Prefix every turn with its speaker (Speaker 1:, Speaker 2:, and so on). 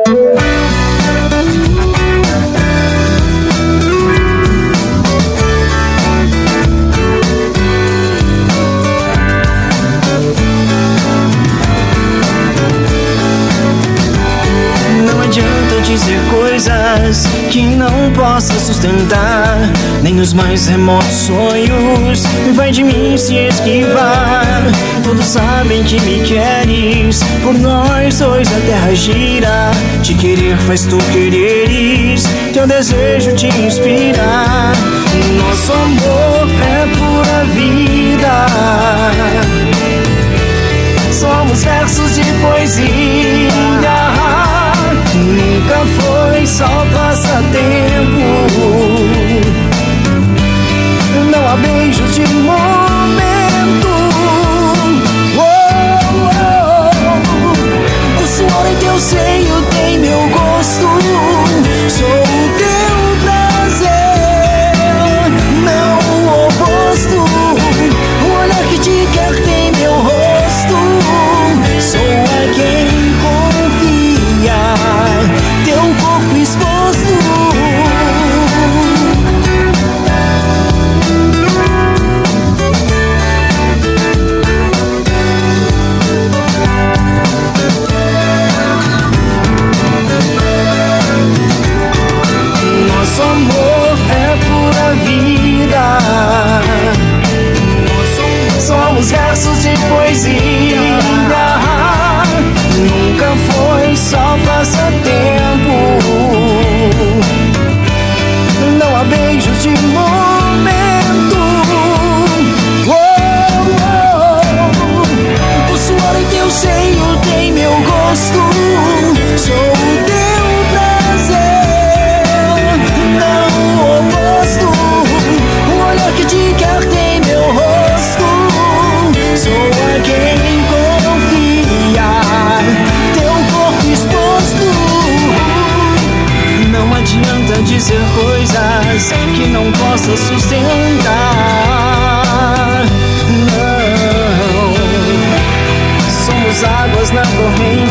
Speaker 1: Dizer coisas que não possa sustentar, nem os mais remotos sonhos vai de mim se esquivar. Todos sabem que me queres, por nós dois a terra gira. Te querer faz tu quereres, teu desejo te inspirar. Nosso amor é pura vida, somos versos de poesia. Nunca foi só passatempo, não há beijos de momento. O suor em teu seio tem meu gosto, sou o teu prazer, não o oposto. O olhar que te quer tem meu rosto, sou a quem confia, teu corpo exposto. Nosso amor é pura vida, somos versos de poesia. Nunca foi só passatempo, não há beijos de momento. O suor em teu seio tem meu gosto, sou o teu prazer, não o oposto. O olhar que te quer tem meu rosto, sou a quem confia, teu corpo exposto. Não adianta dizer coisas que não possa sustentar. Não, somos águas na corrente,